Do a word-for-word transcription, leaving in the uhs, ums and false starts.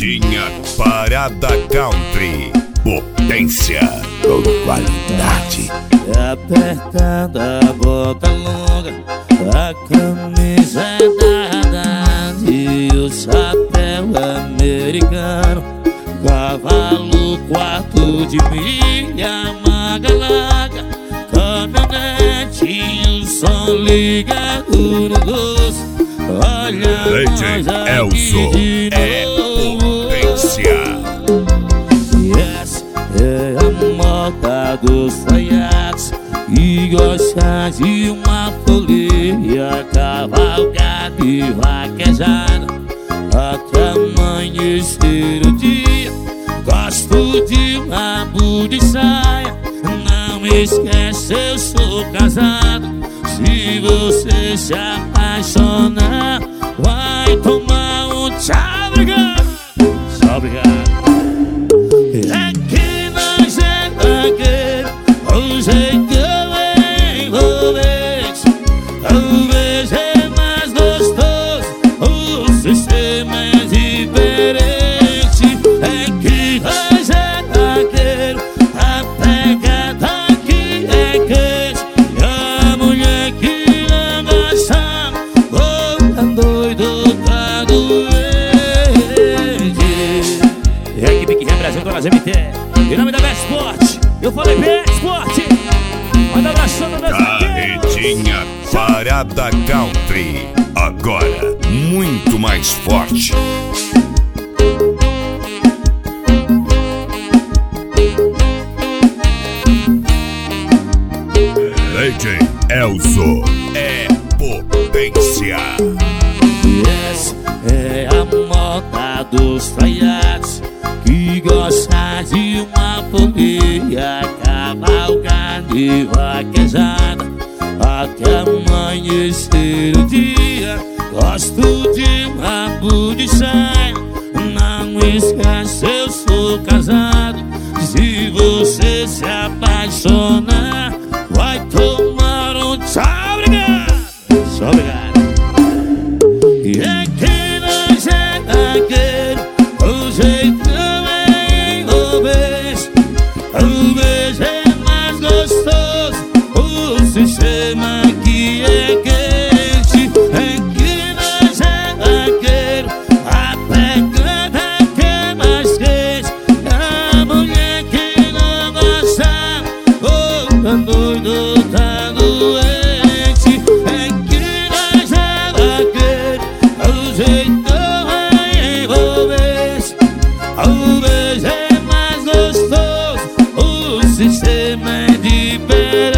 Carretinha Parada Country. Potência com qualidade. Apertando a boca longa, a camisa dada e o chapéu americano. Cavalo quarto de milha, manga larga, caminhonete e o som ligado no gosto. Olha D J Elzo é potência. Essa é a moda dos falhados que gosta de uma folia, cavalgada e vaquejada até amanhecer o dia. Gosto de um rabo de saia, não esquece, eu sou casado. Se você se apaixonar, vai tomar um tchau, obrigado. Tchau, obrigado. É que nós é vaqueiro, o jeitão é envolvente, o beijo é mais gostoso, o sistema é diferente. É que nós é vaqueiro, a pegada aqui é quente, e a mulher que não gosta, oh, tá doido, tá doente. E a equipe que representa as M T, em nome da Best Sport, eu falei Best Sport. Manda um abraço no meu Carretinha Parada Country. Agora muito mais forte. D J Elzo é potência. Essa é a moda dos falhados que gosta de uma folia, cavalgada e vaquejada até amanhecer o dia. Gosto de um rabo de saia, não esquece, eu sou casado. Se você se apaixonar, vai tomar um tchau, obrigado. Tchau, obrigado. E é que nós é vaqueiro, o jeitão é envolvente, o beijo é mais gostoso, o sistema aqui é quente. É que nós é vaqueiro, a pegada que é mais quente, a mulher que não gosta, oh, tá doido, tá doente. É que nós é vaqueiro, o jeitão é envolvente, o beijo é mais gostoso, o sistema é diferente.